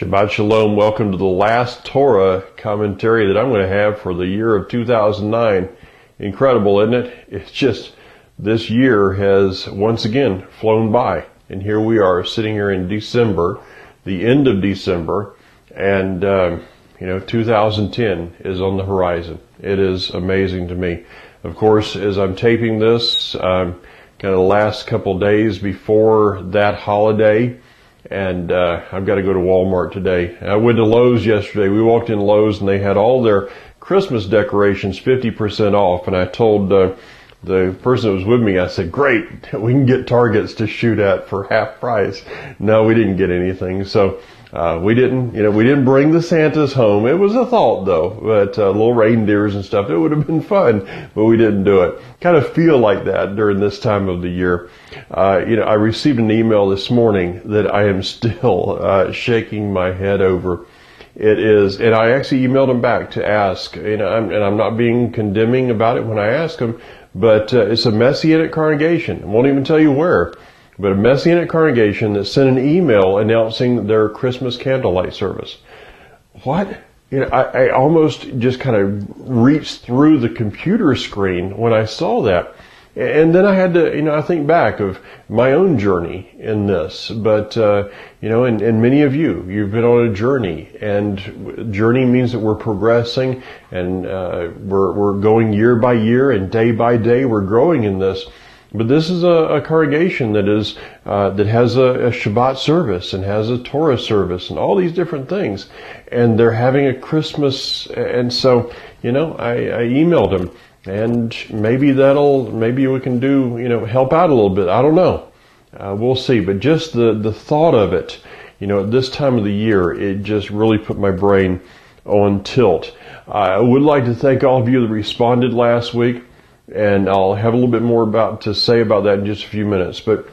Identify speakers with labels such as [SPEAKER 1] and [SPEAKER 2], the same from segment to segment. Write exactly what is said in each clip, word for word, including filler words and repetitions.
[SPEAKER 1] Shabbat Shalom. Welcome to the last Torah commentary that I'm going to have for the year of two thousand nine. Incredible, isn't it? It's just, this year has once again flown by. And here we are sitting here in December, the end of December, and, um, you know, two thousand ten is on the horizon. It is amazing to me. Of course, as I'm taping this, um, kind of the last couple days before that holiday, and uh I've got to go to Walmart today. I went to Lowe's yesterday. We walked in Lowe's and they had all their Christmas decorations fifty percent off. And I told uh, the person that was with me, I said, great, we can get Targets to shoot at for half price. No, we didn't get anything. So uh we didn't, you know, we didn't bring the Santas home. It was a thought though, but uh, little reindeers and stuff. It would have been fun, but we didn't do it. Kind of feel like that during this time of the year. Uh, you know, I received an email this morning that I am still uh, shaking my head over. It is, and I actually emailed him back to ask, you know, I'm, and I'm not being condemning about it when I ask him, but uh, it's a Messianic congregation. I won't even tell you where, but a Messianic congregation that sent an email announcing their Christmas candlelight service. What? You know, I, I almost just kind of reached through the computer screen when I saw that. And then I had to, you know, I think back of my own journey in this. But, uh, you know, and, and many of you, you've been on a journey. And journey means that we're progressing and uh, we're, we're going year by year and day by day. We're growing in this. But this is a, a congregation that is, uh, that has a, a Shabbat service and has a Torah service and all these different things. And they're having a Christmas. And so, you know, I, I emailed them. And maybe that'll, maybe we can do, you know, help out a little bit. I don't know. Uh, we'll see. But just the, the thought of it, you know, at this time of the year, it just really put my brain on tilt. Uh, I would like to thank all of you that responded last week. And I'll have a little bit more about to say about that in just a few minutes. But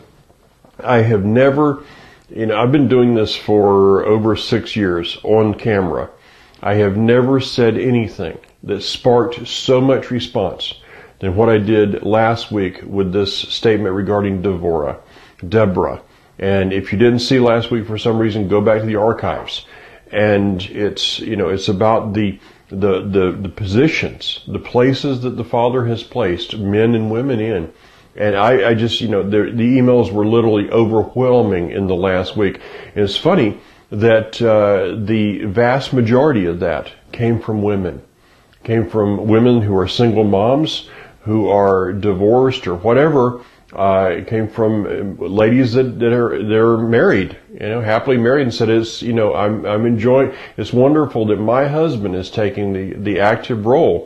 [SPEAKER 1] I have never, you know, I've been doing this for over six years on camera. I have never said anything that sparked so much response than what I did last week with this statement regarding Devorah, Deborah. And if you didn't see last week for some reason, go back to the archives. And it's, you know, it's about the, the, the, the positions, the places that the Father has placed men and women in. And I, I just, you know, the, the emails were literally overwhelming in the last week. And it's funny that uh, the vast majority of that came from women. Came from women who are single moms, who are divorced or whatever. Uh, it came from ladies that, that are, they're married, you know, happily married, and said, it's, you know, I'm, I'm enjoying, it's wonderful that my husband is taking the, the active role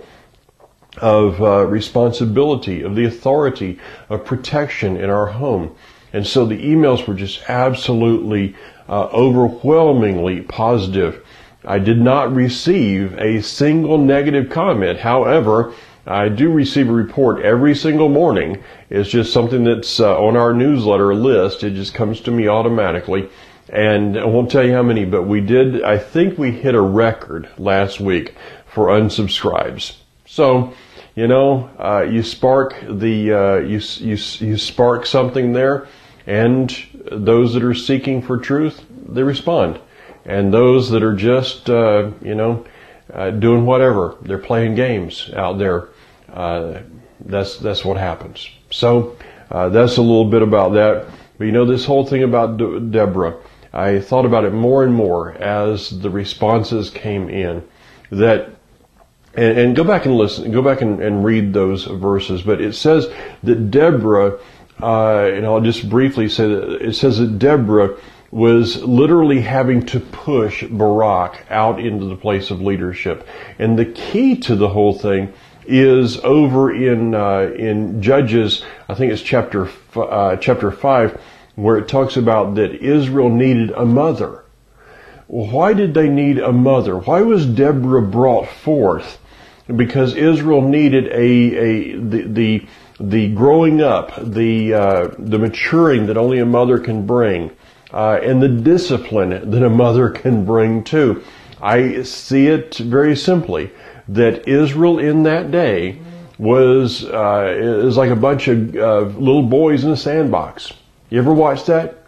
[SPEAKER 1] of, uh, responsibility, of the authority, of protection in our home. And so the emails were just absolutely, uh, overwhelmingly positive. I did not receive a single negative comment. However, I do receive a report every single morning. It's just something that's uh, on our newsletter list. It just comes to me automatically. And I won't tell you how many, but we did, I think we hit a record last week for unsubscribes. So, you know, uh, you spark the, uh, you, you, you spark something there, and those that are seeking for truth, they respond. And those that are just, uh, you know, uh, doing whatever, they're playing games out there, uh, that's, that's what happens. So, uh, that's a little bit about that. But you know, this whole thing about De- Deborah, I thought about it more and more as the responses came in. That, and, and go back and listen, go back and, and read those verses. But it says that Deborah, uh, and I'll just briefly say that it says that Deborah was literally having to push Barak out into the place of leadership. And the key to the whole thing is over in uh, in Judges, I think it's chapter uh, chapter five, where it talks about that Israel needed a mother. Well, why did they need a mother? Why was Deborah brought forth? Because Israel needed a a the the, the growing up, the uh, the maturing that only a mother can bring. Uh, and the discipline that a mother can bring too. I see it very simply that Israel in that day was uh, is like a bunch of uh, little boys in a sandbox. You ever watch that?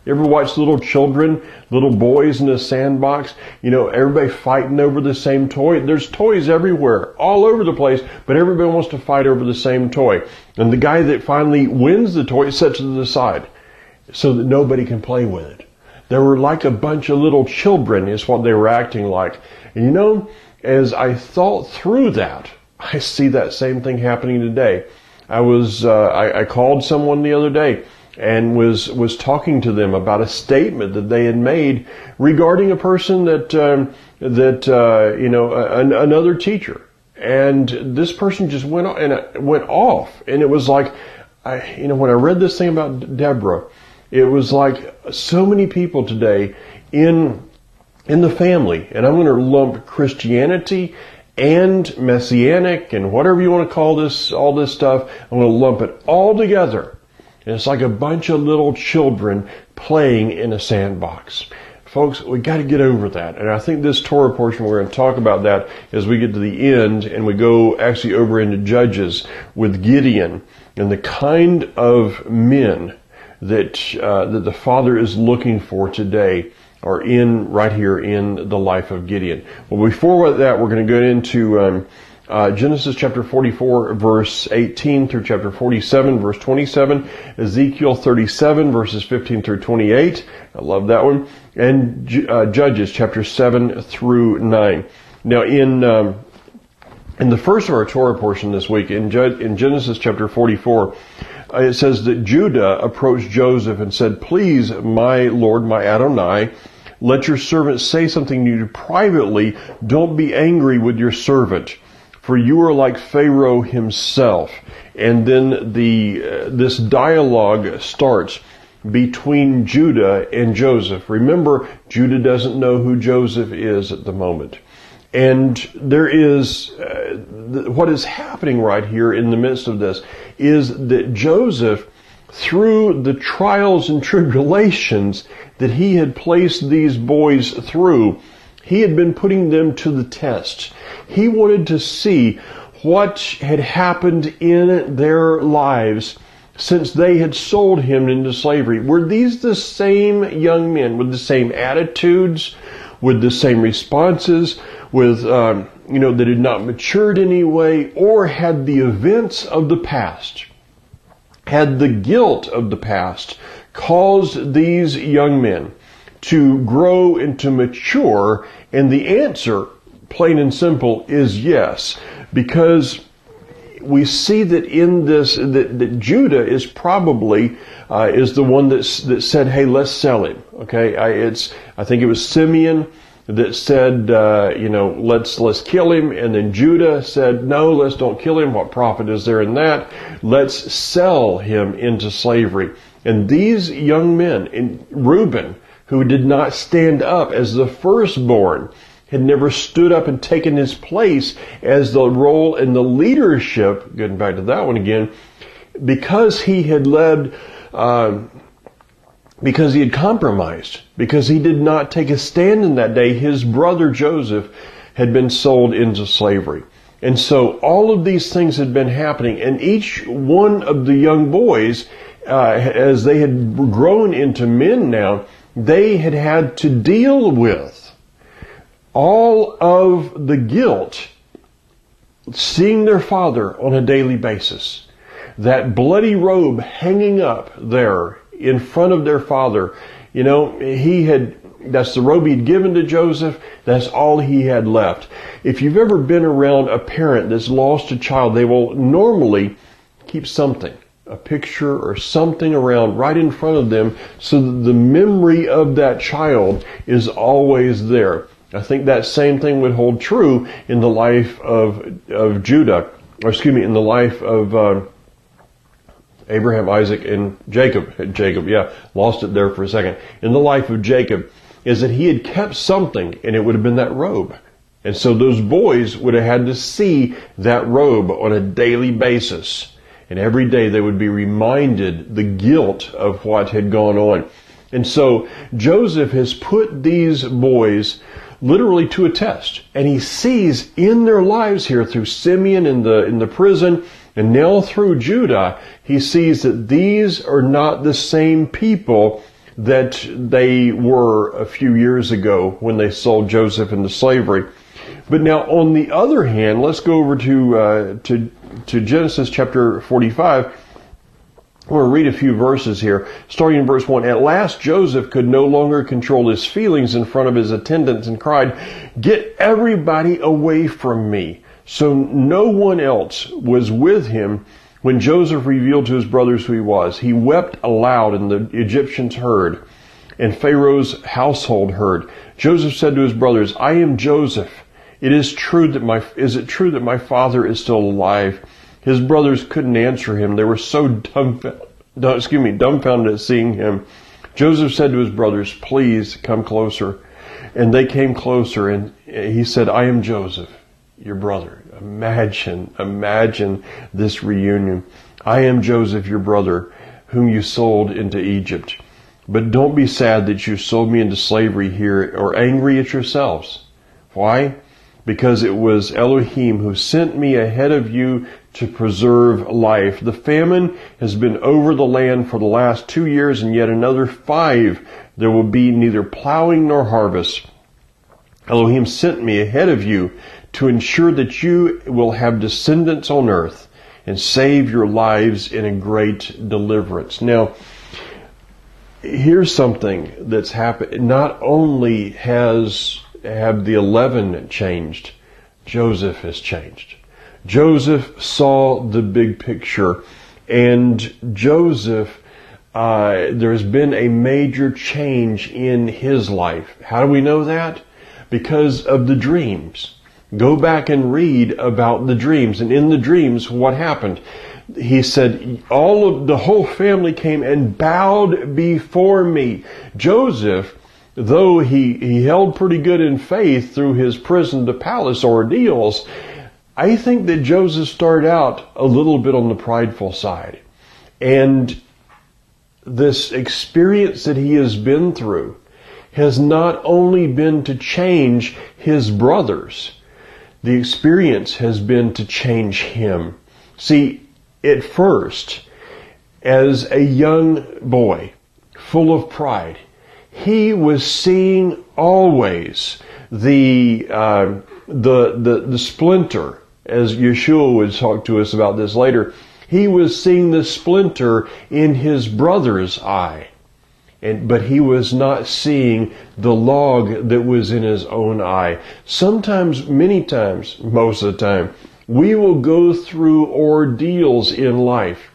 [SPEAKER 1] You ever watch little children, little boys in a sandbox? You know, everybody fighting over the same toy. There's toys everywhere, all over the place, but everybody wants to fight over the same toy. And the guy that finally wins the toy sets it to the side so that nobody can play with it. They were like a bunch of little children is what they were acting like. And you know, as I thought through that, I see that same thing happening today. I was, uh, I, I called someone the other day and was, was talking to them about a statement that they had made regarding a person that, um, that, uh, you know, an, another teacher. And this person just went off, and it went off. And it was like, I, you know, when I read this thing about Deborah, it was like so many people today in, in the family, and I'm going to lump Christianity and Messianic and whatever you want to call this, all this stuff, I'm going to lump it all together. And it's like a bunch of little children playing in a sandbox. Folks, we got to get over that. And I think this Torah portion, we're going to talk about that as we get to the end and we go actually over into Judges with Gideon and the kind of men that, uh, that the Father is looking for today are in right here in the life of Gideon. Well, before that, we're going to go into um, uh, Genesis chapter forty-four, verse eighteen through chapter forty-seven, verse twenty-seven, Ezekiel thirty-seven, verses fifteen through twenty-eight. I love that one. And uh, Judges chapter seven through nine. Now, in um, in the first of our Torah portion this week, in, Ju- in Genesis chapter forty-four, uh, it says that Judah approached Joseph and said, "Please, my Lord, my Adonai, let your servant say something to you privately. Don't be angry with your servant, for you are like Pharaoh himself." And then the uh, this dialogue starts between Judah and Joseph. Remember, Judah doesn't know who Joseph is at the moment. And there is, uh, th- what is happening right here in the midst of this is that Joseph, through the trials and tribulations that he had placed these boys through, he had been putting them to the test. He wanted to see what had happened in their lives since they had sold him into slavery. Were these the same young men with the same attitudes, with the same responses, with, um, you know, that had not matured in any way, or had the events of the past, had the guilt of the past caused these young men to grow and to mature? And the answer, plain and simple, is yes. Because we see that in this, that, that Judah is probably, uh, is the one that's, that said, "Hey, let's sell him." Okay. I, it's, I think it was Simeon that said, uh, you know, let's, let's kill him. And then Judah said, "No, let's don't kill him. What profit is there in that? Let's sell him into slavery." And these young men, in Reuben, who did not stand up as the firstborn, had never stood up and taken his place as the role and the leadership, getting back to that one again, because he had led, uh, because he had compromised, because he did not take a stand in that day. His brother Joseph had been sold into slavery. And so all of these things had been happening, and each one of the young boys, uh, as they had grown into men now, they had had to deal with all of the guilt, seeing their father on a daily basis. That bloody robe hanging up there in front of their father. You know, he had, that's the robe he'd given to Joseph. That's all he had left. If you've ever been around a parent that's lost a child, they will normally keep something, a picture or something around right in front of them, so that the memory of that child is always there. I think that same thing would hold true in the life of of Judah, or excuse me, in the life of uh, Abraham, Isaac, and Jacob. Jacob, yeah, lost it there for a second. In the life of Jacob, is that he had kept something, and it would have been that robe. And so those boys would have had to see that robe on a daily basis. And every day they would be reminded the guilt of what had gone on. And so Joseph has put these boys literally to a test. And he sees in their lives here, through Simeon in the in the prison, and now through Judah, he sees that these are not the same people that they were a few years ago when they sold Joseph into slavery. But now, on the other hand, let's go over to uh, to to Genesis chapter forty-five. I want to read a few verses here, starting in verse one. At last Joseph could no longer control his feelings in front of his attendants and cried, "Get everybody away from me." So no one else was with him when Joseph revealed to his brothers who he was. He wept aloud, and the Egyptians heard, and Pharaoh's household heard. Joseph said to his brothers, "I am Joseph. It is true that my, is it true that my father is still alive?" His brothers couldn't answer him. They were so dumbfounded, excuse me, dumbfounded at seeing him. Joseph said to his brothers, "Please come closer." And they came closer, and he said, "I am Joseph, your brother." Imagine, imagine this reunion. "I am Joseph, your brother, whom you sold into Egypt. But don't be sad that you sold me into slavery here, or angry at yourselves. Why? Because it was Elohim who sent me ahead of you to preserve life. The famine has been over the land for the last two years, and yet another five there will be neither plowing nor harvest. Elohim sent me ahead of you to ensure that you will have descendants on earth and save your lives in a great deliverance." Now, here's something that's happened. Not only has have the eleven changed, Joseph has changed. Joseph saw the big picture, and Joseph, uh, there's been a major change in his life. How do we know that? Because of the dreams. Go back and read about the dreams. And in the dreams, what happened? He said, all of the whole family came and bowed before me. Joseph, though he, he held pretty good in faith through his prison to palace ordeals, I think that Joseph started out a little bit on the prideful side. And this experience that he has been through has not only been to change his brothers, the experience has been to change him. See, at first, as a young boy, full of pride, he was seeing always the uh, the the the splinter, as Yeshua would talk to us about this later. He was seeing the splinter in his brother's eye, and but he was not seeing the log that was in his own eye. Sometimes, many times, most of the time, we will go through ordeals in life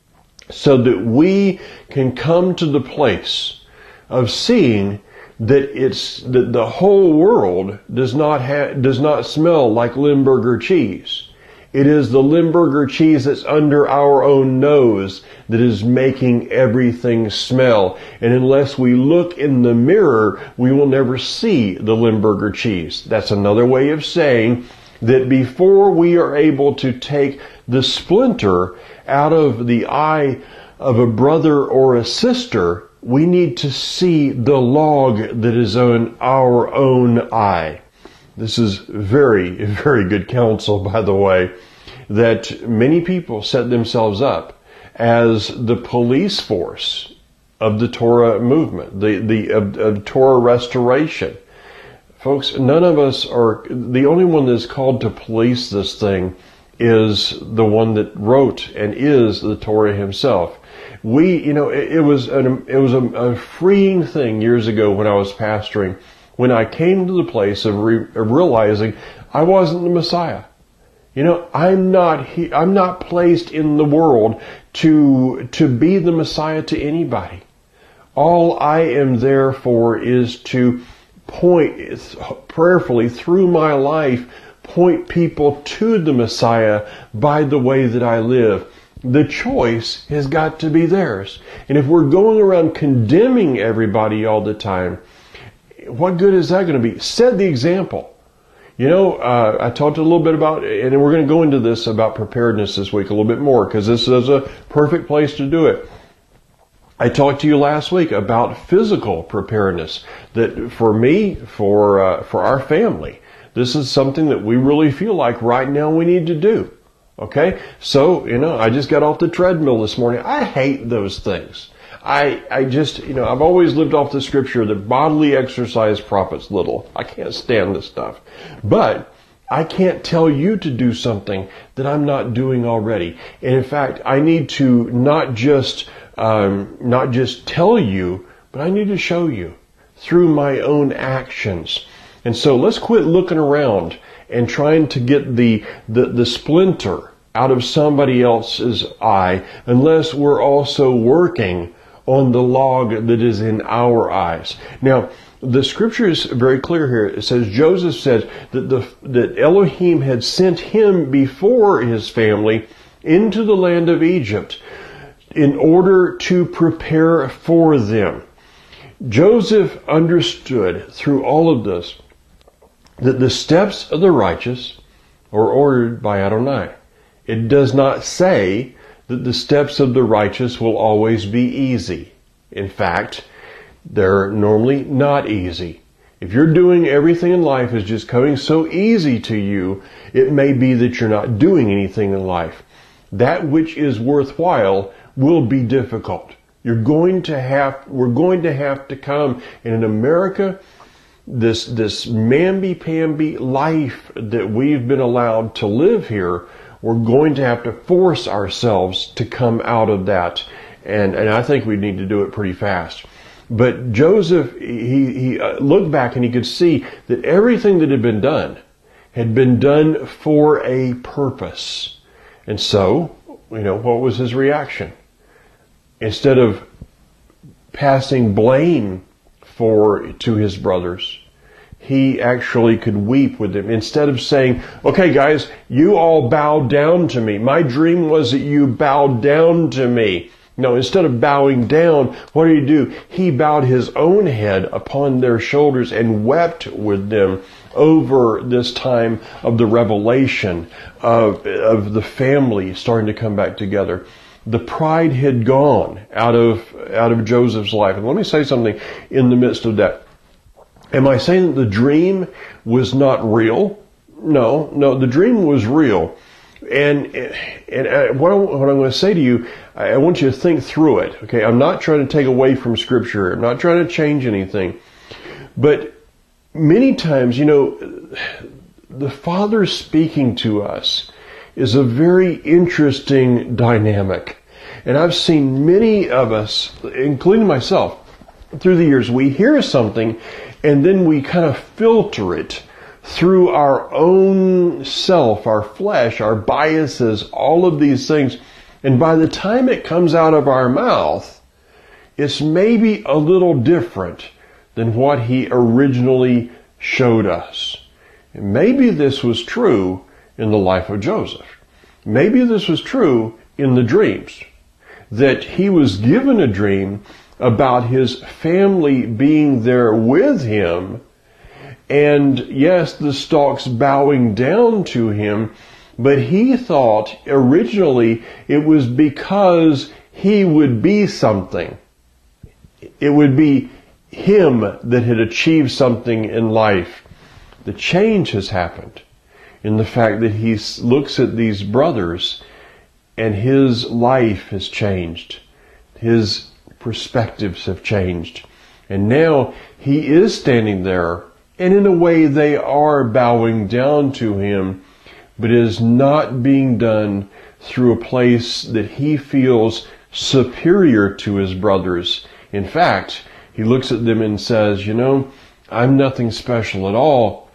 [SPEAKER 1] so that we can come to the place of seeing that it's that the whole world does not have does not smell like Limburger cheese. It is the Limburger cheese that's under our own nose that is making everything smell. And unless we look in the mirror, we will never see the Limburger cheese. That's another way of saying that before we are able to take the splinter out of the eye of a brother or a sister, we need to see the log that is on our own eye. This is very, very good counsel, by the way, that many people set themselves up as the police force of the Torah movement, the, the of, of Torah restoration. Folks, none of us are, the only one that's called to police this thing is the one that wrote and is the Torah himself. We, you know, it, it was an, it was a, a freeing thing years ago when I was pastoring, when I came to the place of, re, of realizing I wasn't the Messiah. You know, I'm not he, I'm not placed in the world to to be the Messiah to anybody. All I am there for is to point prayerfully through my life, point people to the Messiah by the way that I live. The choice has got to be theirs. And if we're going around condemning everybody all the time, what good is that going to be? Set the example. You know, uh, I talked a little bit about, and we're going to go into this about preparedness this week a little bit more, because this is a perfect place to do it. I talked to you last week about physical preparedness. That for me, for uh, for our family, this is something that we really feel like right now we need to do. Okay? So, you know, I just got off the treadmill this morning. I hate those things. I, I just, you know, I've always lived off the scripture that bodily exercise profits little. I can't stand this stuff. But I can't tell you to do something that I'm not doing already. And in fact, I need to not just, um, not just tell you, but I need to show you through my own actions. And so let's quit looking around and trying to get the, the, the splinter out of somebody else's eye unless we're also working on the log that is in our eyes. Now, the scripture is very clear here. It says, Joseph said that the, that Elohim had sent him before his family into the land of Egypt in order to prepare for them. Joseph understood through all of this that the steps of the righteous are ordered by Adonai. It does not say that the steps of the righteous will always be easy. In fact, they're normally not easy. If you're doing everything in life is just coming so easy to you, it may be that you're not doing anything in life. That which is worthwhile will be difficult. You're going to have, we're going to have to come, and in America, this, this mamby-pamby life that we've been allowed to live here, we're going to have to force ourselves to come out of that. And, and I think we need to do it pretty fast. But Joseph, he, he looked back and he could see that everything that had been done had been done for a purpose. And so, you know, what was his reaction? Instead of passing blame for to his brothers, he actually could weep with them. Instead of saying, okay guys, you all bow down to me. My dream was that you bowed down to me. No, instead of bowing down, what did he do? He bowed his own head upon their shoulders and wept with them over this time of the revelation of, of the family starting to come back together. The pride had gone out of, out of Joseph's life. And let me say something in the midst of that. Am I saying that the dream was not real? No, no, the dream was real. And, and what, I, what I'm going to say to you, I want you to think through it. Okay, I'm not trying to take away from Scripture. I'm not trying to change anything. But many times, you know, the Father speaking to us is a very interesting dynamic. And I've seen many of us, including myself, through the years, we hear something and then we kind of filter it through our own self, our flesh, our biases, all of these things. And by the time it comes out of our mouth, it's maybe a little different than what he originally showed us. And maybe this was true in the life of Joseph. Maybe this was true in the dreams, that he was given a dream about his family being there with him, and yes, the stalks bowing down to him, but he thought originally it was because he would be something. It would be him that had achieved something in life. The change has happened in the fact that he looks at these brothers and his life has changed. His perspectives have changed. And now he is standing there, and in a way they are bowing down to him, but it is not being done through a place that he feels superior to his brothers. In fact, he looks at them and says, you know, I'm nothing special at all.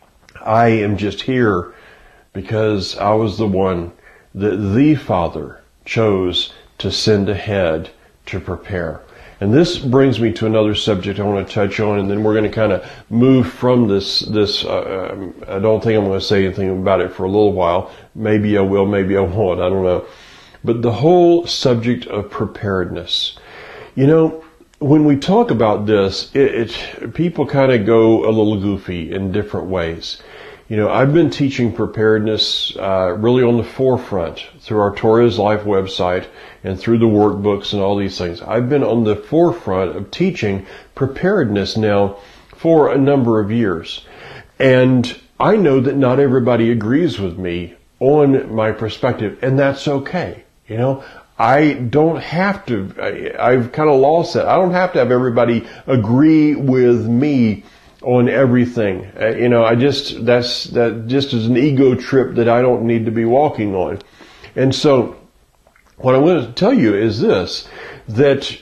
[SPEAKER 1] I am just here because I was the one that the Father chose to send ahead to prepare. And this brings me to another subject I want to touch on, and then we're going to kind of move from this. This uh, um, I don't think I'm going to say anything about it for a little while. Maybe I will, maybe I won't. I don't know. But the whole subject of preparedness. You know, when we talk about this, it, it people kind of go a little goofy in different ways. You know, I've been teaching preparedness uh, really on the forefront through our Torah's Life website and through the workbooks and all these things. I've been on the forefront of teaching preparedness now for a number of years. And I know that not everybody agrees with me on my perspective, and that's okay. You know, I don't have to, I, I've kind of lost that. I don't have to have everybody agree with me on everything. Uh, you know, I just, that's, that just is an ego trip that I don't need to be walking on. And so, what I'm going to tell you is this, that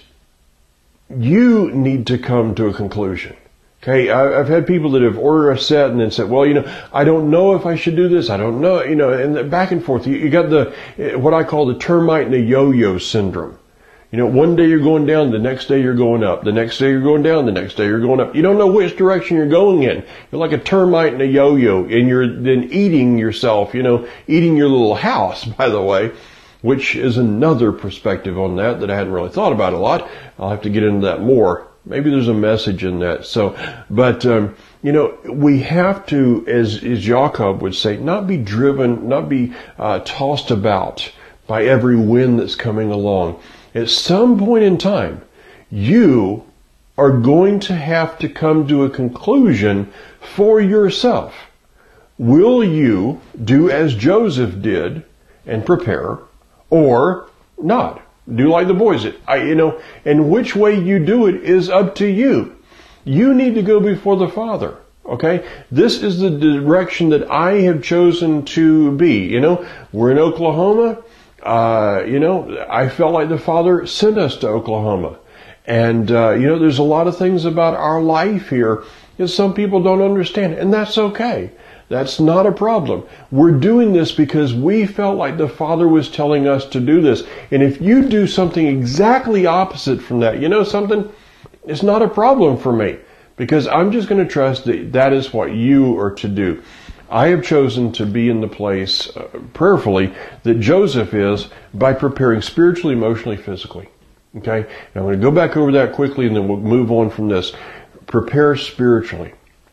[SPEAKER 1] you need to come to a conclusion. Okay, I've had people that have ordered a set and then said, well, you know, I don't know if I should do this. I don't know, you know, and back and forth. You, you got the, what I call the termite and the yo-yo syndrome. You know, one day you're going down, the next day you're going up. The next day you're going down, the next day you're going up. You don't know which direction you're going in. You're like a termite and a yo-yo, and you're then eating yourself, you know, eating your little house, by the way, which is another perspective on that that I hadn't really thought about a lot. I'll have to get into that more. Maybe there's a message in that. So, but, um, you know, we have to, as, as Jacob would say, not be driven, not be uh, tossed about by every wind that's coming along. At some point in time, you are going to have to come to a conclusion for yourself. Will you do as Joseph did and prepare, or not? Do like the boys did. I, you know, and which way you do it is up to you. You need to go before the Father. Okay? This is the direction that I have chosen to be. You know, we're in Oklahoma. Uh, you know, I felt like the Father sent us to Oklahoma. And, uh, you know, there's a lot of things about our life here that some people don't understand. And that's okay. That's not a problem. We're doing this because we felt like the Father was telling us to do this. And if you do something exactly opposite from that, you know something? It's not a problem for me, because I'm just going to trust that that is what you are to do. I have chosen to be in the place, uh, prayerfully, that Joseph is by preparing spiritually, emotionally, physically. Okay? And I'm going to go back over that quickly and then we'll move on from this. Prepare spiritually.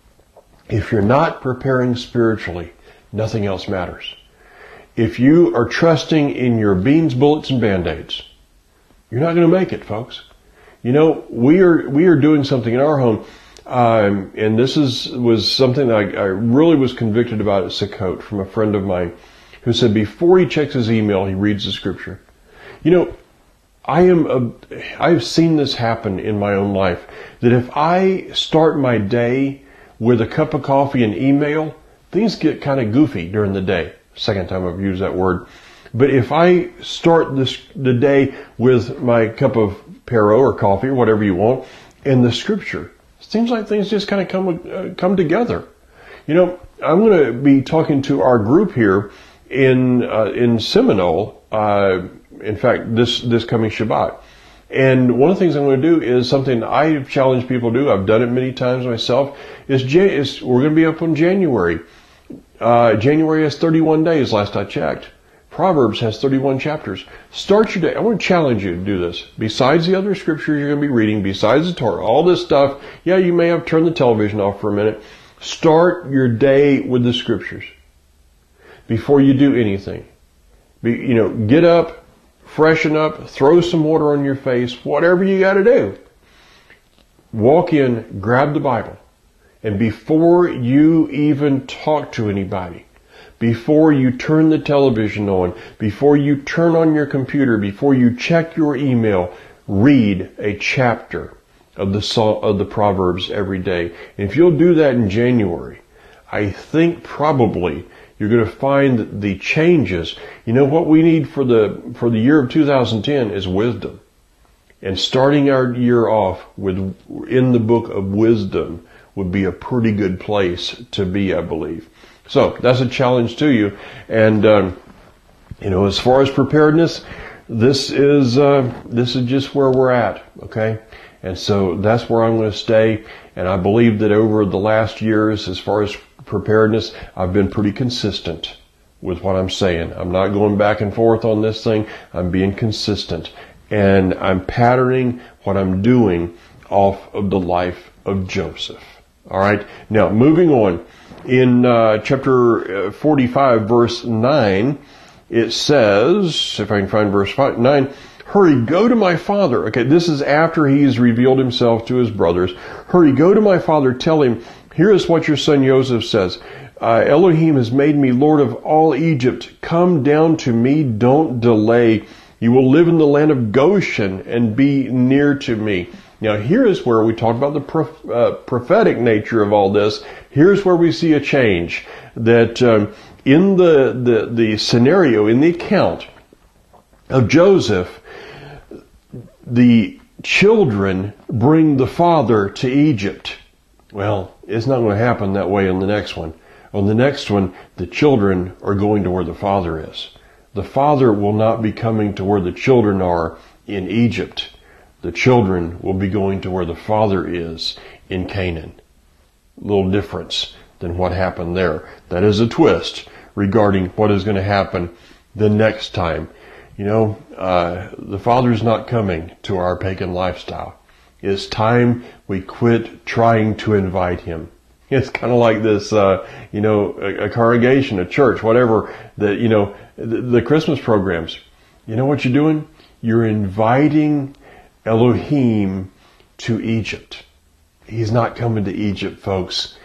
[SPEAKER 1] If you're not preparing spiritually, nothing else matters. If you are trusting in your beans, bullets, and Band-Aids, you're not going to make it, folks. You know, we are we are doing something in our home, um, and this is was something that I, I really was convicted about at Sukkot from a friend of mine who said before he checks his email, he reads the scripture. You know, I am a, I've seen this happen in my own life, that if I start my day with a cup of coffee and email, things get kind of goofy during the day. Second time I've used that word. But if I start this the day with my cup of Pero or coffee or whatever you want, and the scripture, it seems like things just kind of come uh, come together. You know, I'm going to be talking to our group here in uh, in Seminole. Uh, in fact, this this coming Shabbat. And one of the things I'm going to do is something I've challenged people to do. I've done it many times myself. Is, is we're going to be up on January. Uh, January has thirty-one days, last I checked. Proverbs has thirty-one chapters. Start your day. I want to challenge you to do this. Besides the other scriptures you're going to be reading, besides the Torah, all this stuff, yeah, you may have turned the television off for a minute. Start your day with the scriptures before you do anything. Be, you know, get up, freshen up, throw some water on your face, whatever you got to do. Walk in, grab the Bible, and before you even talk to anybody, before you turn the television on, before you turn on your computer, before you check your email, read a chapter of the of the Proverbs every day. And if you'll do that in January, I think probably you're going to find the changes. You know what we need for the for the year of two thousand ten is wisdom. And starting our year off with in the book of wisdom would be a pretty good place to be, I believe. So that's a challenge to you. And um, you know, as far as preparedness, this is uh, this is just where we're at. Okay, and so that's where I'm going to stay. And I believe that over the last years, as far as preparedness, I've been pretty consistent with what I'm saying. I'm not going back and forth on this thing. I'm being consistent. And I'm patterning what I'm doing off of the life of Joseph. All right. Now, moving on. In uh, chapter forty-five, verse nine, it says, if I can find verse five, nine, hurry, go to my father. Okay, this is after he's revealed himself to his brothers. Hurry, go to my father, tell him, here is what your son Joseph says. Uh, Elohim has made me Lord of all Egypt. Come down to me, don't delay. You will live in the land of Goshen and be near to me. Now here is where we talk about the pro- uh, prophetic nature of all this. Here's where we see a change. That um, in the, the, the scenario, in the account of Joseph, the children bring the father to Egypt. Well, it's not going to happen that way on the next one. On the next one, the children are going to where the father is. The father will not be coming to where the children are in Egypt. The children will be going to where the father is in Canaan. A little difference than what happened there. That is a twist regarding what is going to happen the next time. You know, uh, the Father's not coming to our pagan lifestyle. It's time we quit trying to invite Him. It's kind of like this, uh, you know, a, a congregation, a church, whatever, that, you know, the, the Christmas programs. You know what you're doing? You're inviting Elohim to Egypt. He's not coming to Egypt, folks.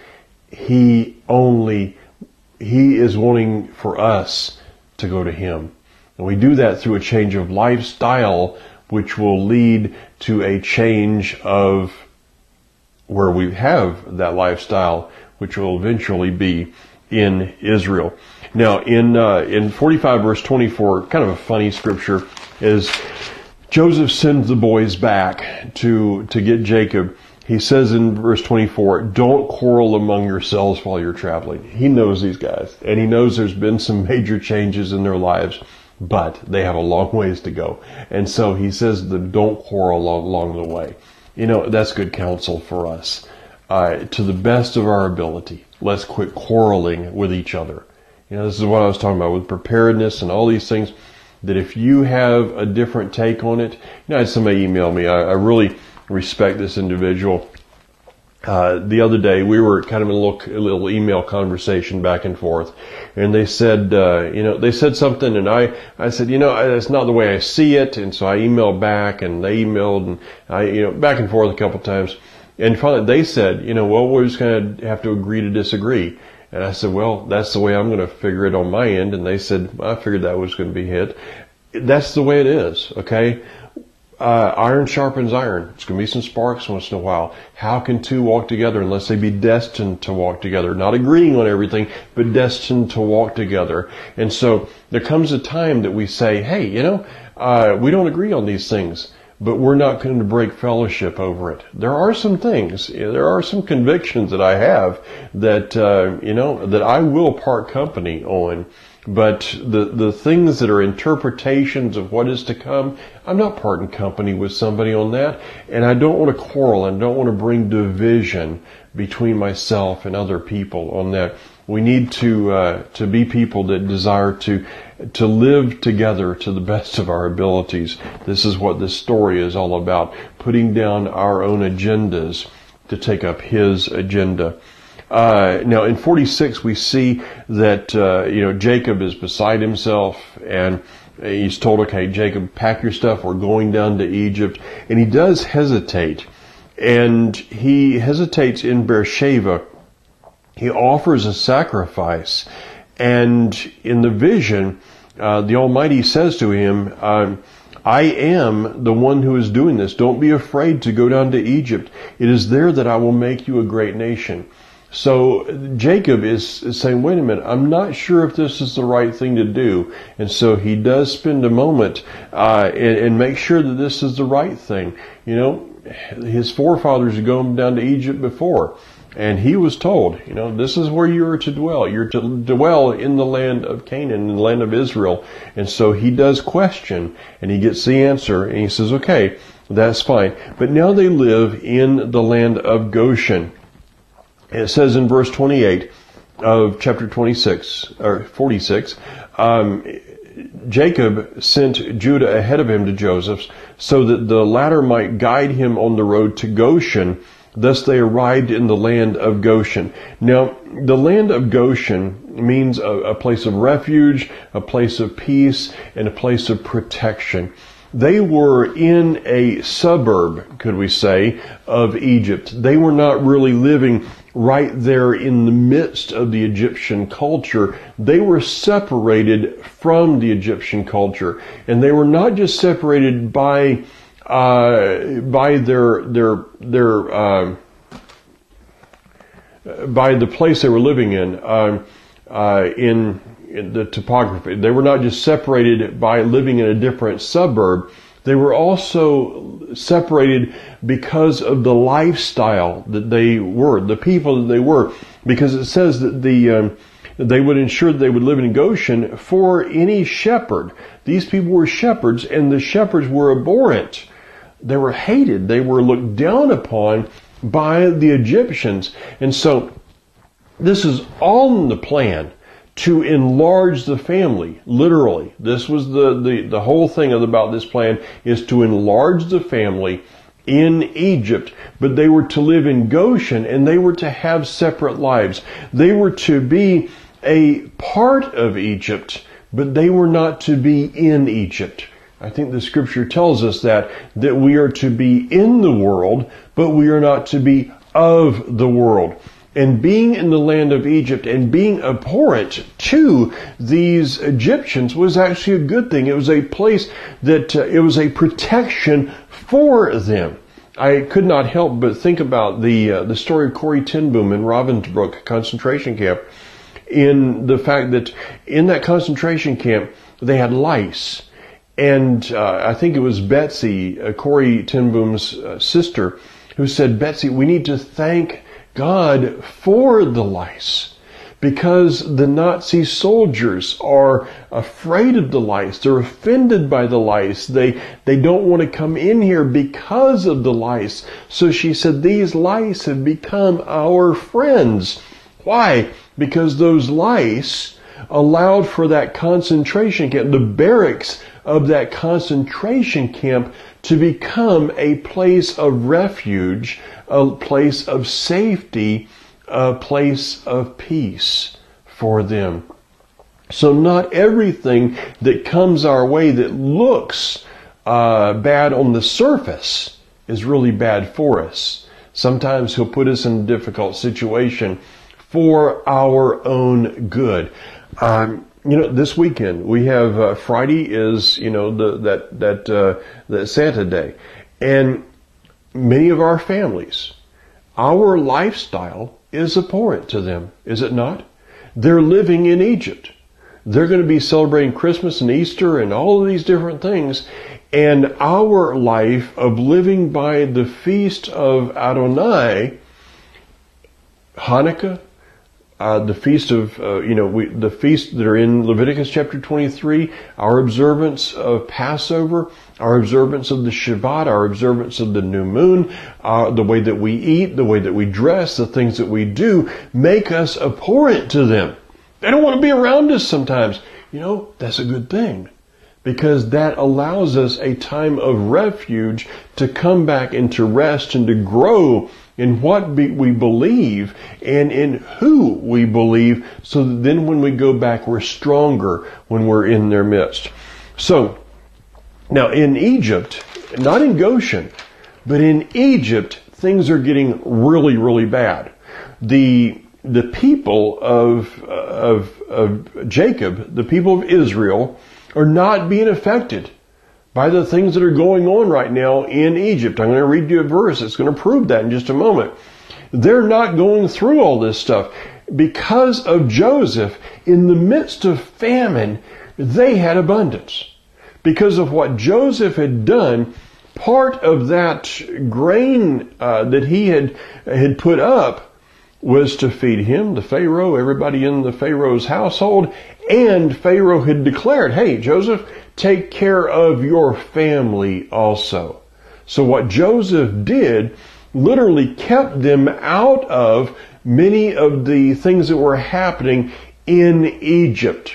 [SPEAKER 1] He only, He is wanting for us to go to Him. And we do that through a change of lifestyle, which will lead to a change of where we have that lifestyle, which will eventually be in Israel. Now, in uh, in forty-five verse twenty-four, kind of a funny scripture, is Joseph sends the boys back to to get Jacob. He says in verse twenty-four, don't quarrel among yourselves while you're traveling. He knows these guys, and he knows there's been some major changes in their lives, but they have a long ways to go. And so he says that don't quarrel along, along the way. You know, that's good counsel for us. Uh, to the best of our ability, let's quit quarreling with each other. You know, this is what I was talking about with preparedness and all these things, that if you have a different take on it, you know, I had somebody email me. I, I really respect this individual. Uh, the other day, we were kind of in a little, a little email conversation back and forth, and they said, uh, you know, they said something, and I, I said, you know, that's not the way I see it, and so I emailed back, and they emailed, and I, you know, back and forth a couple of times, and finally they said, you know, well, we're just going to have to agree to disagree. And I said, well, that's the way I'm going to figure it on my end. And they said, I figured that was going to be it. That's the way it is, okay? Uh, iron sharpens iron. It's going to be some sparks once in a while. How can two walk together unless they be destined to walk together? Not agreeing on everything, but destined to walk together. And so there comes a time that we say, hey, you know, uh, we don't agree on these things, but we're not going to break fellowship over it. There are some things, there are some convictions that I have that, uh, you know, that I will part company on. But the, the things that are interpretations of what is to come, I'm not parting company with somebody on that. And I don't want to quarrel and don't want to bring division between myself and other people on that. We need to, uh, to be people that desire to, to live together to the best of our abilities. This is what this story is all about. Putting down our own agendas to take up His agenda. Uh, now in forty-six we see that, uh, you know, Jacob is beside himself, and he's told, okay, Jacob, pack your stuff, we're going down to Egypt. And he does hesitate, and he hesitates in Beersheba. He offers a sacrifice, and in the vision, uh, the Almighty says to him, um, I am the one who is doing this. Don't be afraid to go down to Egypt. It is there that I will make you a great nation. So Jacob is, is saying, wait a minute, I'm not sure if this is the right thing to do. And so he does spend a moment uh, and, and make sure that this is the right thing. You know, his forefathers had gone down to Egypt before, and he was told, you know, this is where you are to dwell. You're to dwell in the land of Canaan, in the land of Israel. And so he does question, and he gets the answer, and he says, okay, that's fine. But now they live in the land of Goshen. It says in verse twenty-eight of chapter twenty-six, or forty-six, um, Jacob sent Judah ahead of him to Joseph so that the latter might guide him on the road to Goshen. Thus they arrived in the land of Goshen. Now, the land of Goshen means a, a place of refuge, a place of peace, and a place of protection. They were in a suburb, could we say, of Egypt. They were not really living right there in the midst of the Egyptian culture. They were separated from the Egyptian culture, and they were not just separated by uh, by their their their uh, by the place they were living in uh, uh, in, in the topography. They were not just separated by living in a different suburb. They were also separated because of the lifestyle that they were, the people that they were, because it says that the um, they would ensure that they would live in Goshen for any shepherd. These people were shepherds, and the shepherds were abhorrent. They were hated. They were looked down upon by the Egyptians. And so this is all in the plan to enlarge the family, literally. This was the, the, the whole thing about this plan, is to enlarge the family in Egypt. But they were to live in Goshen, and they were to have separate lives. They were to be a part of Egypt, but they were not to be in Egypt. I think the scripture tells us that, that we are to be in the world, but we are not to be of the world. And being in the land of Egypt and being abhorrent to these Egyptians was actually a good thing. It was a place that, uh, it was a protection for them. I could not help but think about the uh, the story of Corrie ten Boom in Ravensbrück concentration camp, in the fact that in that concentration camp they had lice. And uh, I think it was Betsy, uh, Corrie ten Boom's uh, sister, who said, "Betsy, we need to thank God for the lice, because the Nazi soldiers are afraid of the lice. They're offended by the lice. They they don't want to come in here because of the lice." So she said, these lice have become our friends. Why? Because those lice allowed for that concentration camp, the barracks of that concentration camp, to become a place of refuge, a place of safety, a place of peace for them. So not everything that comes our way that looks uh, bad on the surface is really bad for us. Sometimes He'll put us in a difficult situation for our own good. Um, you know, this weekend we have uh, Friday is you know the that that uh, the Santa Day, and many of our families, our lifestyle is abhorrent to them, is it not? They're living in Egypt. They're going to be celebrating Christmas and Easter and all of these different things, and our life of living by the feast of Adonai, Hanukkah, Uh, the feast of, uh, you know, we, the feasts that are in Leviticus chapter twenty-three, our observance of Passover, our observance of the Shabbat, our observance of the new moon, uh, the way that we eat, the way that we dress, the things that we do, make us abhorrent to them. They don't want to be around us sometimes. You know, that's a good thing, because that allows us a time of refuge to come back and to rest and to grow in what be, we believe and in who we believe, so that then when we go back, we're stronger when we're in their midst. So, now in Egypt, not in Goshen, but in Egypt, things are getting really, really bad. The the people of, of, of Jacob, the people of Israel, are not being affected by the things that are going on right now in Egypt. I'm going to read you a verse that's going to prove that in just a moment. They're not going through all this stuff. Because of Joseph, in the midst of famine, they had abundance. Because of what Joseph had done, part of that grain uh, that he had, had put up was to feed him, the Pharaoh, everybody in the Pharaoh's household, and Pharaoh had declared, hey, Joseph, take care of your family also. So what Joseph did literally kept them out of many of the things that were happening in Egypt.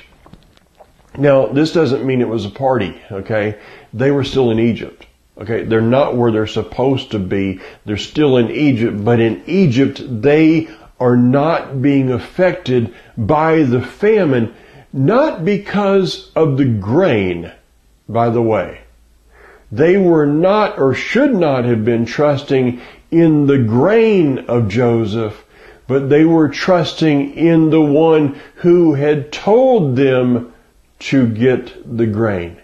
[SPEAKER 1] Now, this doesn't mean it was a party, okay? They were still in Egypt. Okay, they're not where they're supposed to be. They're still in Egypt, but in Egypt, they are not being affected by the famine, not because of the grain, by the way. They were not or should not have been trusting in the grain of Joseph. but they were trusting in the one who had told them to get the grain.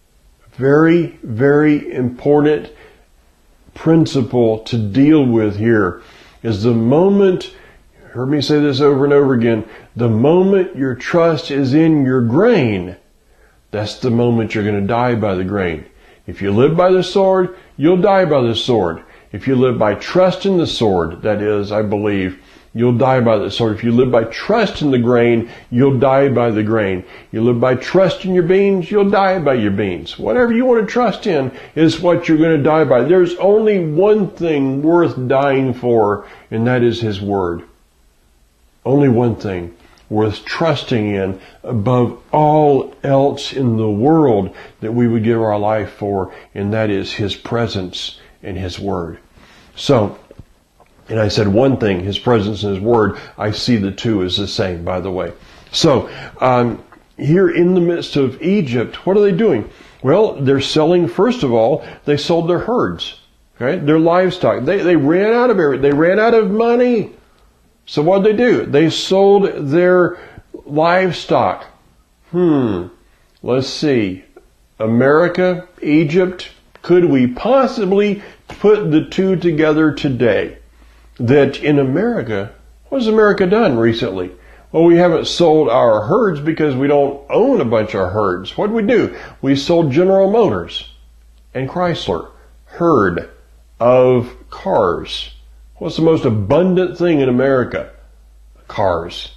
[SPEAKER 1] Very, very important principle to deal with here is the moment, you heard me say this over and over again, the moment your trust is in your grain, that's the moment you're going to die by the grain. If you live by the sword, you'll die by the sword. If you live by trust in the sword, that is, I believe, you'll die by the sword. If you live by trust in the grain, you'll die by the grain. You live by trust in your beans, you'll die by your beans. Whatever you want to trust in is what you're going to die by. There's only one thing worth dying for, and that is His Word. Only one thing worth trusting in above all else in the world that we would give our life for, and that is His presence and His Word. So, and I said one thing, His presence and His Word, I see the two as the same, by the way. So, um, here in the midst of Egypt, what are they doing? Well, they're selling, first of all, they sold their herds, okay, their livestock. They, they ran out of everything. They ran out of money. So what did they do? They sold their livestock. Hmm. Let's see. America, Egypt, could we possibly put the two together today? That in America, what has America done recently? Well, we haven't sold our herds because we don't own a bunch of herds. What did we do? We sold General Motors and Chrysler. Herd of cars. What's the most abundant thing in America? Cars.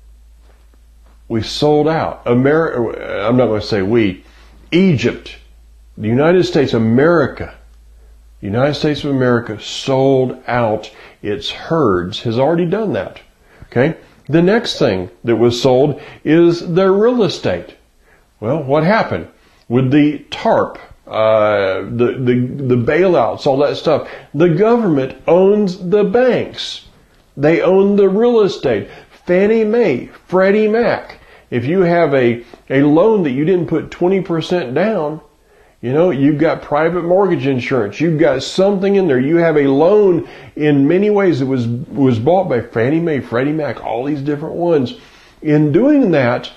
[SPEAKER 1] We sold out. America, I'm not going to say we. Egypt, the United States, America, the United States of America sold out its herds, has already done that. Okay? The next thing that was sold is their real estate. Well, what happened? With the TARP, uh, the, the, the bailouts, all that stuff, the government owns the banks. They own the real estate. Fannie Mae, Freddie Mac. If you have a, a loan that you didn't put twenty percent down, you know, you've got private mortgage insurance. You've got something in there. You have a loan in many ways that was, was bought by Fannie Mae, Freddie Mac, all these different ones. In doing that,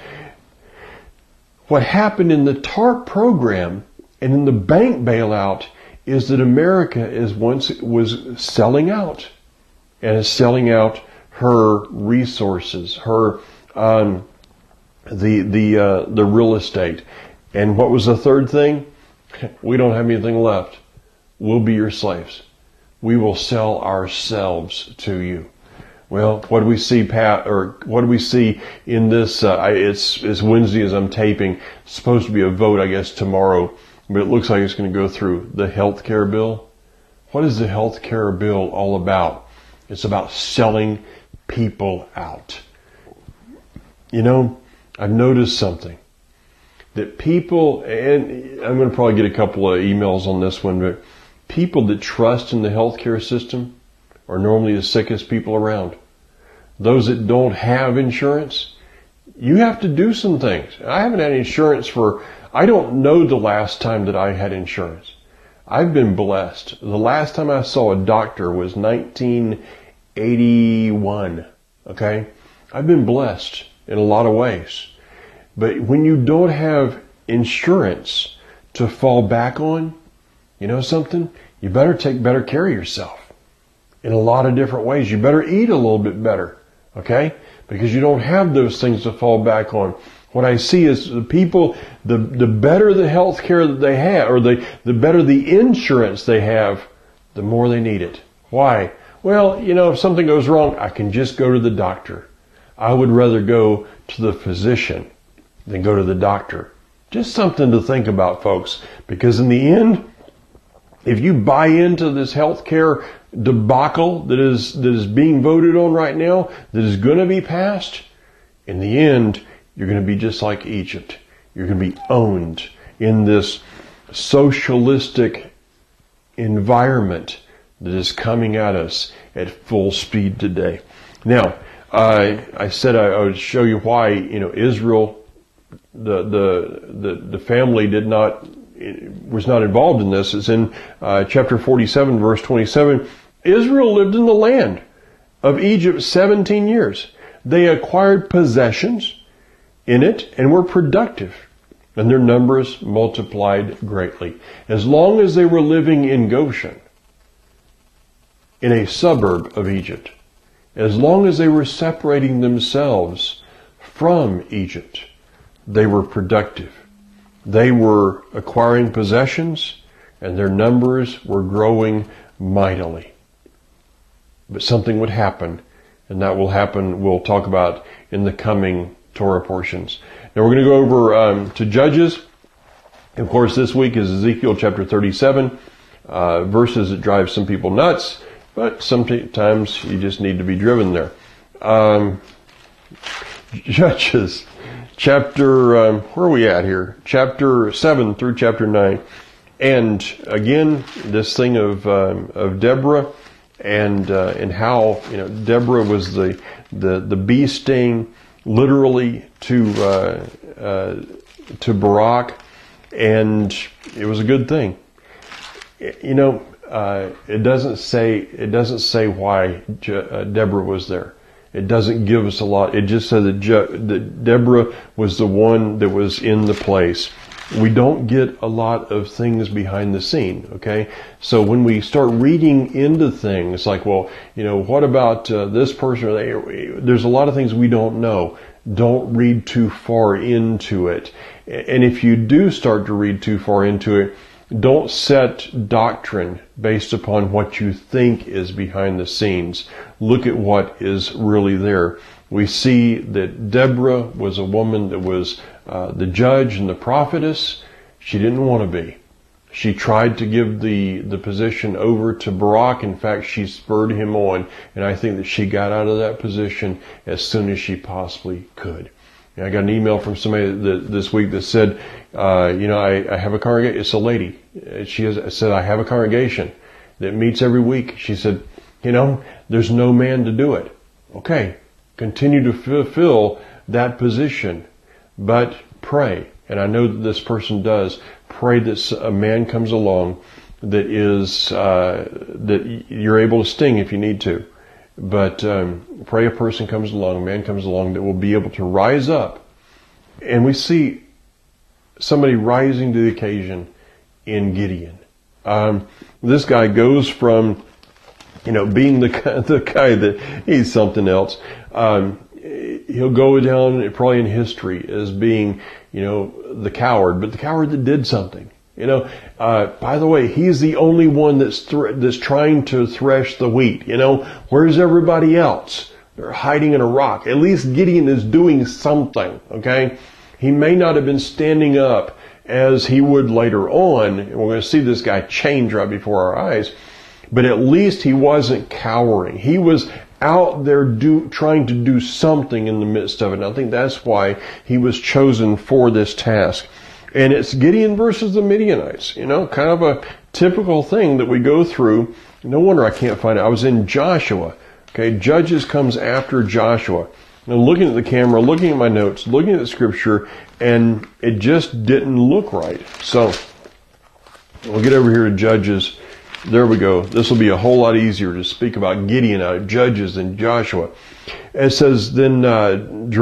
[SPEAKER 1] what happened in the TARP program and in the bank bailout is that America is once was selling out and is selling out her resources, her, um, the, the, uh, the real estate. And what was the third thing? We don't have anything left. We'll be your slaves. We will sell ourselves to you. Well, what do we see, Pat, or what do we see in this? Uh, it's, it's Wednesday as I'm taping. It's supposed to be a vote, I guess, tomorrow, but it looks like it's going to go through the health care bill. What is the health care bill all about? It's about selling people out. You know, I've noticed something. That people, and I'm going to probably get a couple of emails on this one, but people that trust in the healthcare system are normally the sickest people around. Those that don't have insurance, you have to do some things. I haven't had insurance for, I don't know the last time that I had insurance. I've been blessed. The last time I saw a doctor was nineteen eighty-one. Okay? I've been blessed in a lot of ways. But when you don't have insurance to fall back on, you know something? You better take better care of yourself in a lot of different ways. You better eat a little bit better, okay? Because you don't have those things to fall back on. What I see is the people, the, the better the health care that they have, or the, the better the insurance they have, the more they need it. Why? Well, you know, if something goes wrong, I can just go to the doctor. I would rather go to the physician than go to the doctor. Just something to think about, folks, because in the end, if you buy into this healthcare debacle that is that is being voted on right now, that is going to be passed, in the end, you're going to be just like Egypt. You're going to be owned in this socialistic environment that is coming at us at full speed today. Now, I I said I, I would show you why, you know, Israel, the the the, the family did not was not involved in this. It's in uh, chapter forty-seven, verse twenty-seven. Israel lived in the land. of Egypt seventeen years. They acquired possessions in it and were productive, and their numbers multiplied greatly. As long as they were living in Goshen, in a suburb of Egypt, as long as they were separating themselves from Egypt, they were productive. They were acquiring possessions, and their numbers were growing mightily. But something would happen, and that will happen, we'll talk about in the coming Torah portions. Now we're going to go over um, to Judges. Of course, this week is Ezekiel chapter thirty-seven, uh, verses that drive some people nuts, but sometimes you just need to be driven there. Um, Judges chapter, um, where are we at here? Chapter seven through chapter nine. And again, this thing of um, of Deborah, and uh, and how, you know, Deborah was the the the bee sting, literally, to uh, uh, to Barak, and it was a good thing. You know, uh, it doesn't say it doesn't say why Je- uh, Deborah was there. It doesn't give us a lot. It just said that, Je- that Deborah was the one that was in the place. We don't get a lot of things behind the scene, okay? So when we start reading into things like, well, you know, what about uh, this person? Or they, there's a lot of things we don't know. Don't read too far into it. And if you do start to read too far into it, don't set doctrine based upon what you think is behind the scenes. Look at what is really there. We see that Deborah was a woman that was uh, the judge and the prophetess. She didn't want to be. She tried to give the, the position over to Barak. In fact, she spurred him on, and I think that she got out of that position as soon as she possibly could. And I got an email from somebody that, this week that said, uh, you know, I, I have a congregation. It's a lady. She has, said, I have a congregation that meets every week. She said, you know, there's no man to do it. Okay, continue to fulfill that position, but pray. And I know that this person does. Pray that a man comes along that is, uh, that you're able to sting if you need to. But um, pray a person comes along, a man comes along that will be able to rise up. And we see somebody rising to the occasion in Gideon. Um, this guy goes from, you know, being the the guy that he's something else. Um, he'll go down probably in history as being, you know, the coward, but the coward that did something. You know, uh, by the way, he's the only one that's thr- that's trying to thresh the wheat. You know, where's everybody else? They're hiding in a rock. At least Gideon is doing something, okay? He may not have been standing up as he would later on. And we're going to see this guy change right before our eyes. But at least he wasn't cowering. He was out there do, trying to do something in the midst of it. And I think that's why he was chosen for this task. And it's Gideon versus the Midianites, you know, kind of a typical thing that we go through. No wonder I can't find it. I was in Joshua. Okay, Judges comes after Joshua. And looking at the camera, looking at my notes, looking at the scripture, and it just didn't look right. So we'll get over here to Judges. There we go. This will be a whole lot easier to speak about Gideon out of Judges than Joshua. It says, then uh,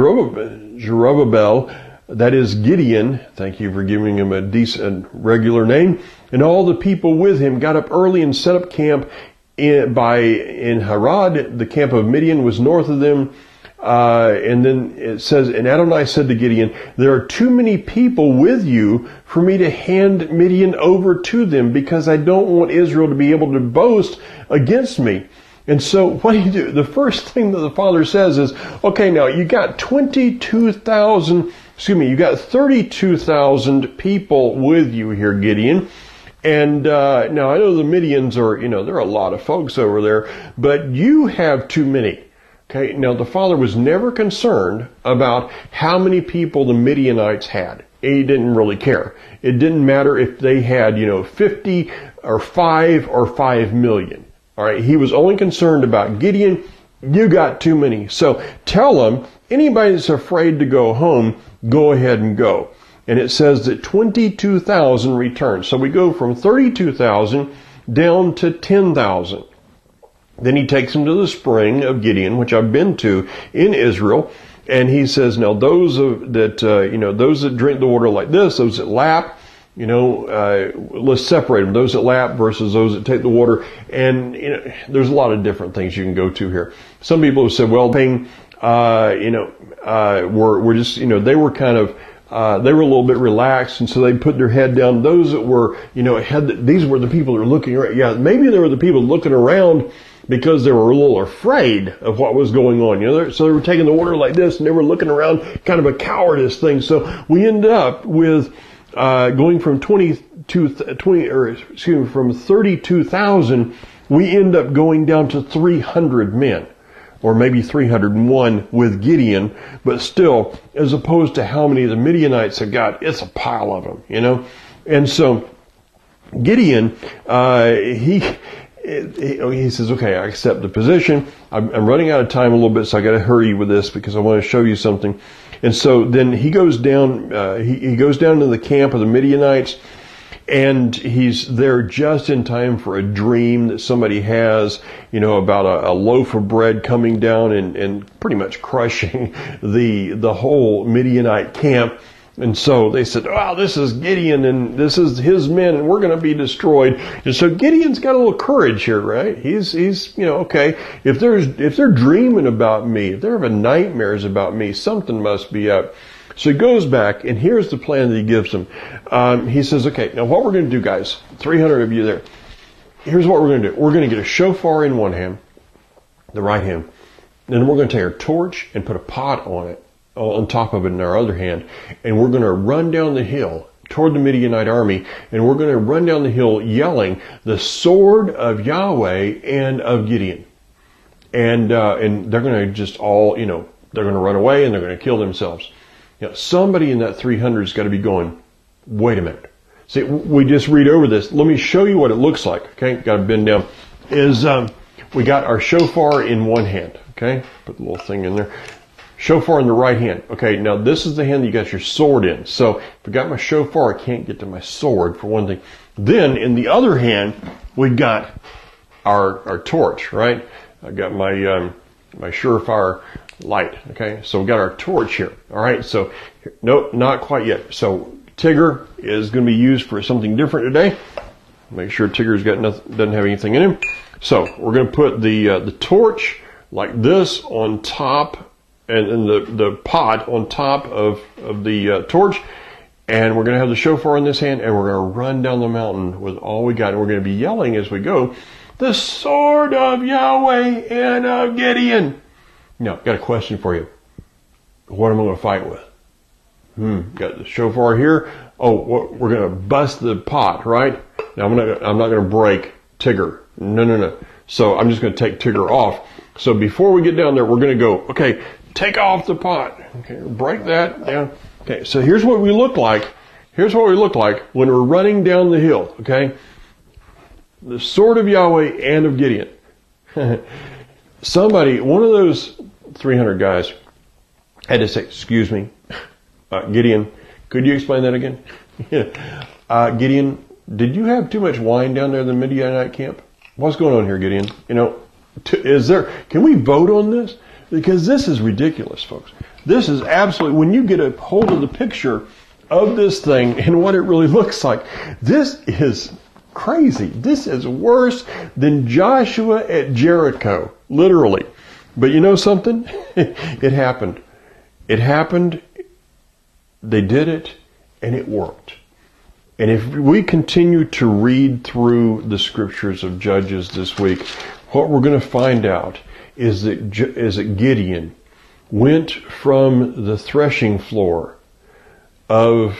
[SPEAKER 1] Jerubbaal, that is Gideon, thank you for giving him a decent, regular name, and all the people with him got up early and set up camp in, by in Harod. The camp of Midian was north of them. Uh, and then it says, and Adonai said to Gideon, there are too many people with you for me to hand Midian over to them, because I don't want Israel to be able to boast against me. And so what do you do? The first thing that the father says is, okay, now you got twenty-two thousand, excuse me, you got thirty-two thousand people with you here, Gideon. And uh, now I know the Midians are, you know, there are a lot of folks over there, but you have too many. Okay, now the father was never concerned about how many people the Midianites had. He didn't really care. It didn't matter if they had, you know, fifty or five or five million. All right, he was only concerned about Gideon. You got too many. So tell them, anybody that's afraid to go home, go ahead and go. And it says that twenty-two thousand returned. So we go from thirty-two thousand down to ten thousand. Then he takes them to the spring of Gideon, which I've been to in Israel. And he says, now those of, that, uh, you know, those that drink the water like this, those that lap, you know, uh, let's separate them. Those that lap versus those that take the water. And, you know, there's a lot of different things you can go to here. Some people have said, well, being, uh, you know, uh, were, were just, you know, they were kind of, uh, they were a little bit relaxed. And so they put their head down. Those that were, you know, had, these were the people that were looking around. Yeah, maybe they were the people looking around because they were a little afraid of what was going on. You know, so they were taking the water like this and they were looking around, kind of a cowardice thing. So we end up with, uh, going from twenty-two, twenty, or excuse me, from thirty-two thousand, we end up going down to three hundred men, or maybe three hundred one with Gideon, but still, as opposed to how many the Midianites have got, it's a pile of them, you know? And so, Gideon, uh, he, he says, okay, I accept the position. I'm, I'm running out of time a little bit, so I got to hurry with this because I want to show you something. And so then he goes down, uh, he, he goes down to the camp of the Midianites, and he's there just in time for a dream that somebody has, you know, about a, a loaf of bread coming down and, and pretty much crushing the, the whole Midianite camp. And so they said, wow, this is Gideon and this is his men and we're going to be destroyed. And so Gideon's got a little courage here, right? He's, he's, you know, okay, if there's, if they're dreaming about me, if they're having nightmares about me, something must be up. So he goes back and here's the plan that he gives them. Um, he says, okay, now what we're going to do, guys, three hundred of you there. Here's what we're going to do. We're going to get a shofar in one hand, the right hand. Then we're going to take our torch and put a pot on it, on top of it in our other hand, and we're going to run down the hill toward the Midianite army, and we're going to run down the hill yelling the sword of Yahweh and of Gideon. And uh, and they're going to just all, you know, they're going to run away and they're going to kill themselves. You know, somebody in that three hundred has got to be going, wait a minute. See, we just read over this. Let me show you what it looks like. Okay, got to bend down. Is um, we got our shofar in one hand. Okay, put the little thing in there. Shofar in the right hand. Okay, now this is the hand that you got your sword in. So if I got my shofar, I can't get to my sword for one thing. Then in the other hand, we've got our our torch, right? I got my um, my surefire light. Okay, so we got our torch here. All right, so nope, not quite yet. So Tigger is going to be used for something different today. Make sure Tigger's got nothing, doesn't have anything in him. So we're going to put the uh, the torch like this on top. And, and the, the pot on top of, of the uh, torch. And we're going to have the shofar in this hand. And we're going to run down the mountain with all we got. And we're going to be yelling as we go, the sword of Yahweh and of Gideon. Now, got a question for you. What am I going to fight with? Hmm, got the shofar here. Oh, we're going to bust the pot, right? Now, I'm not, I'm not going to break Tigger. No, no, no. So I'm just going to take Tigger off. So before we get down there, we're going to go, okay, take off the pot. Okay, break that down. Okay, so here's what we look like. Here's what we look like when we're running down the hill. Okay, the sword of Yahweh and of Gideon. Somebody, one of those three hundred guys, had to say, "Excuse me, uh, Gideon. Could you explain that again?" uh, Gideon, did you have too much wine down there in the Midianite camp? What's going on here, Gideon? You know, t- is there? Can we vote on this? Because this is ridiculous, folks. This is absolutely, when you get a hold of the picture of this thing and what it really looks like, this is crazy. This is worse than Joshua at Jericho, literally. But you know something? It happened. It happened. They did it, and it worked. And if we continue to read through the scriptures of Judges this week, what we're going to find out is that, is that Gideon went from the threshing floor of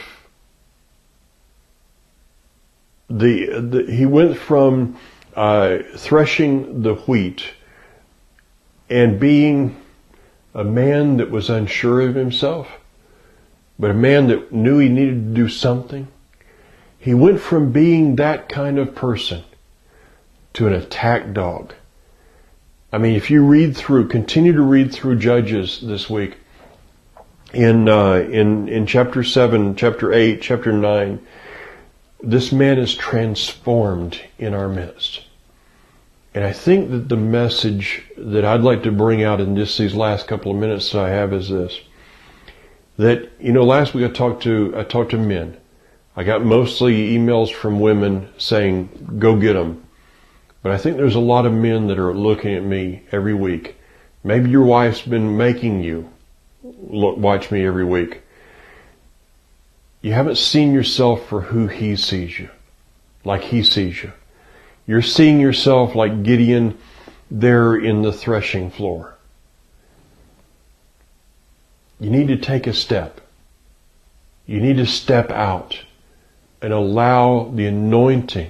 [SPEAKER 1] the, the he went from uh, threshing the wheat and being a man that was unsure of himself, but a man that knew he needed to do something. He went from being that kind of person to an attack dog. I mean, if you read through, continue to read through Judges this week, in uh, in in chapter seven, chapter eight, chapter nine, this man is transformed in our midst. And I think that the message that I'd like to bring out in just these last couple of minutes that I have is this. That, you know, last week I talked to, I talked to men. I got mostly emails from women saying, go get them. But I think there's a lot of men that are looking at me every week. Maybe your wife's been making you look, watch me every week. You haven't seen yourself for who he sees you, like he sees you. You're seeing yourself like Gideon there in the threshing floor. You need to take a step. You need to step out and allow the anointing,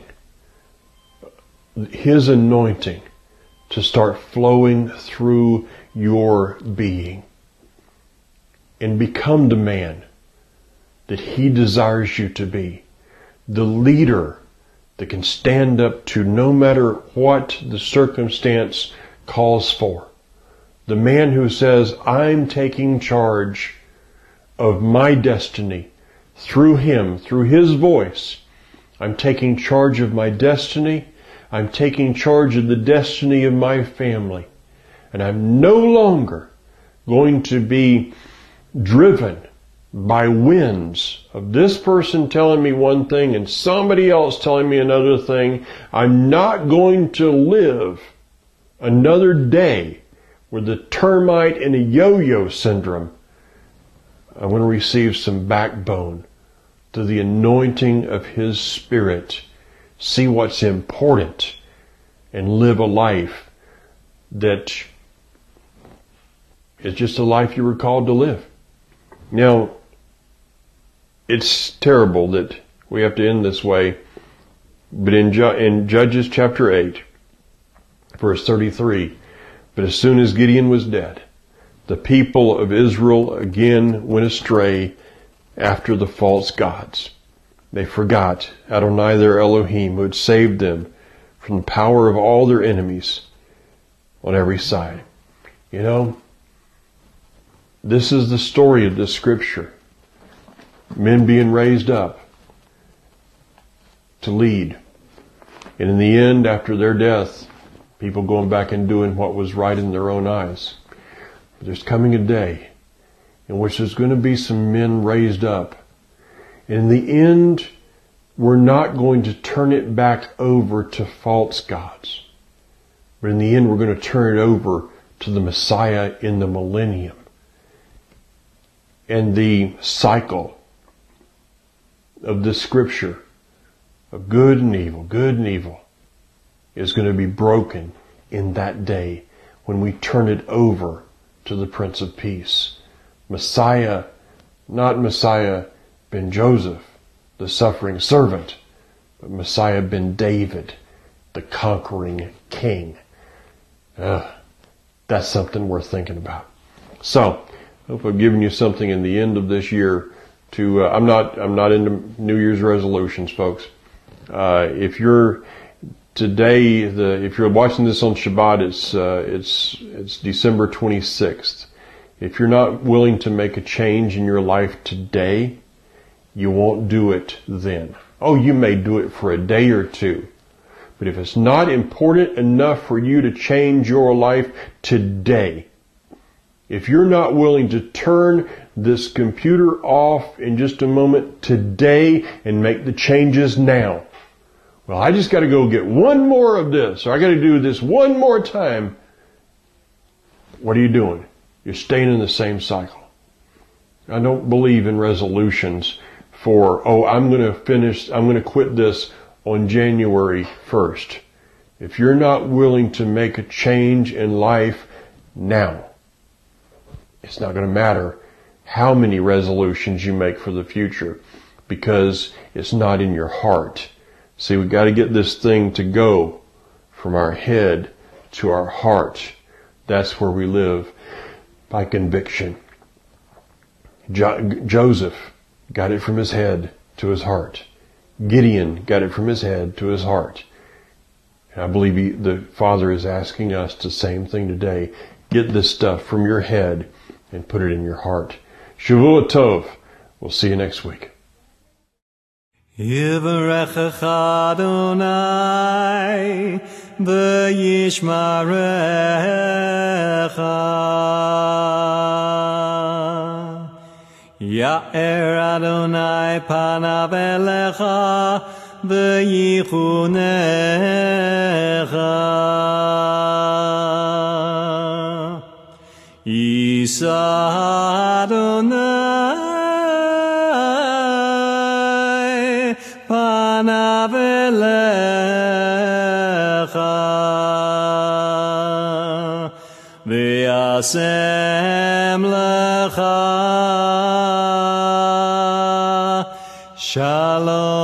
[SPEAKER 1] his anointing, to start flowing through your being and become the man that he desires you to be. The leader that can stand up to no matter what the circumstance calls for. The man who says, I'm taking charge of my destiny through him, through his voice. I'm taking charge of my destiny. I'm taking charge of the destiny of my family. And I'm no longer going to be driven by winds of this person telling me one thing and somebody else telling me another thing. I'm not going to live another day with the termite and a yo-yo syndrome. I want to receive some backbone through the anointing of his Spirit. See what's important and live a life that is just a life you were called to live. Now, it's terrible that we have to end this way, but in, Ju- in Judges chapter eight, verse thirty-three, but as soon as Gideon was dead, the people of Israel again went astray after the false gods. They forgot Adonai their Elohim, who had saved them from the power of all their enemies on every side. You know, this is the story of this scripture. Men being raised up to lead. And in the end, after their death, people going back and doing what was right in their own eyes. But there's coming a day in which there's going to be some men raised up. And in the end, we're not going to turn it back over to false gods. But in the end, we're going to turn it over to the Messiah in the millennium. And the cycle of this scripture of good and evil, good and evil, is going to be broken in that day when we turn it over to the Prince of Peace. Messiah, not Messiah ben Joseph, the suffering servant, but Messiah ben David, the conquering king. Uh, that's something worth thinking about. So, I hope I've given you something in the end of this year to, uh, I'm not, I'm not into New Year's resolutions, folks. Uh, if you're today, the, if you're watching this on Shabbat, it's, uh, it's, it's December twenty-sixth. If you're not willing to make a change in your life today, you won't do it then. Oh, you may do it for a day or two. But if it's not important enough for you to change your life today, if you're not willing to turn this computer off in just a moment today and make the changes now, well, I just got to go get one more of this, or I got to do this one more time. What are you doing? You're staying in the same cycle. I don't believe in resolutions for, oh, I'm going to finish, I'm going to quit this on January first. If you're not willing to make a change in life now, it's not going to matter how many resolutions you make for the future, because it's not in your heart. See, we've got to get this thing to go from our head to our heart. That's where we live by conviction. Jo- Joseph got it from his head to his heart. Gideon got it from his head to his heart. And I believe he, the Father is asking us the same thing today. Get this stuff from your head and put it in your heart. Shavua Tov. We'll see you next week. Yivarechecha Adonai
[SPEAKER 2] v'yishmarecha. Ya'er Adonai panav elecha v'yichunecha. Yisa Adonai panav elecha v'yasem lecha Shalom.